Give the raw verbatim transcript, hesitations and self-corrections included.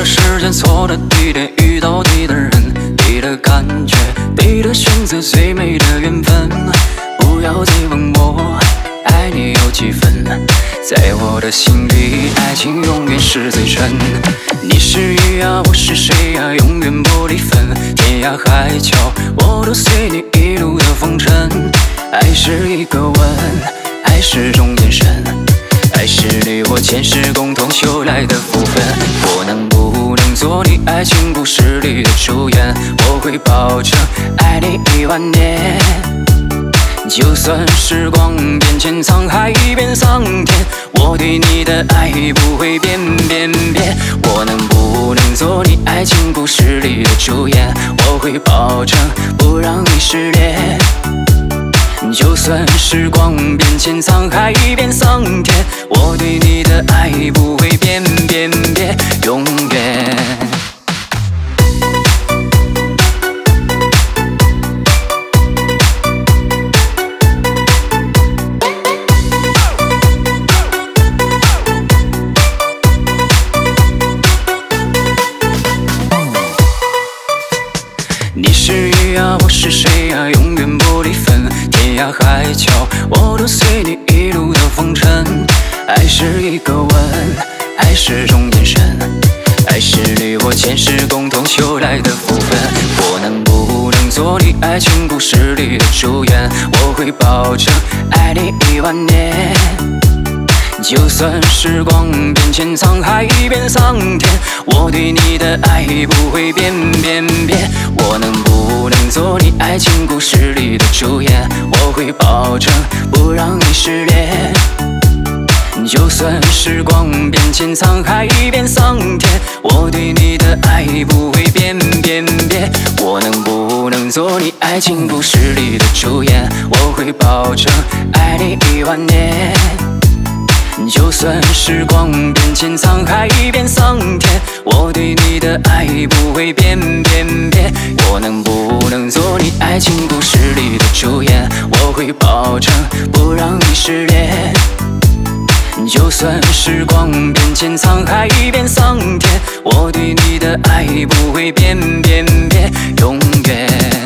时间，错的地点，遇到对的人，对的感觉，对的选择，最美的缘分。不要再问我爱你有几分，在我的心里，爱情永远是最真。你是鱼啊，我是水啊，永远不离分。天涯海角，我都随你一路的风尘。爱是一个吻，爱是种眼神，爱是你我前世共同修来的福分。我能不能做你爱情故事里的主演？我会保证爱你一万年。就算时光变迁，沧海变桑田，我对你的爱不会变变变。我能不能做你爱情故事里的主演？我会保证不让你失恋。就算时光变迁，沧海变桑田，我对你的爱不会变变变，永远。你是鱼啊，我是水啊，永远不离分。天涯海角，我都随你一路的风尘。爱是一个吻，爱是种眼神，爱是你我前世共同修来的福分。我能不能做你爱情故事里的主演？我会保证爱你一万年。就算时光变迁，沧海变桑田，我对你的爱不会变变变。我能不能做你爱情故事里的主演？我会保证不让你失恋。就算时光变迁，沧海变桑田，我对你的爱不会变变变。我能不能做你爱情故事里的主演？我会保证爱你一万年。就算时光变迁，沧海变桑田，我对你的爱不会变变变。我能不能做你爱情故事里的主演？我会保证不让你失恋。就算时光变迁，沧海变桑田，我对你的爱不会变变变，永远。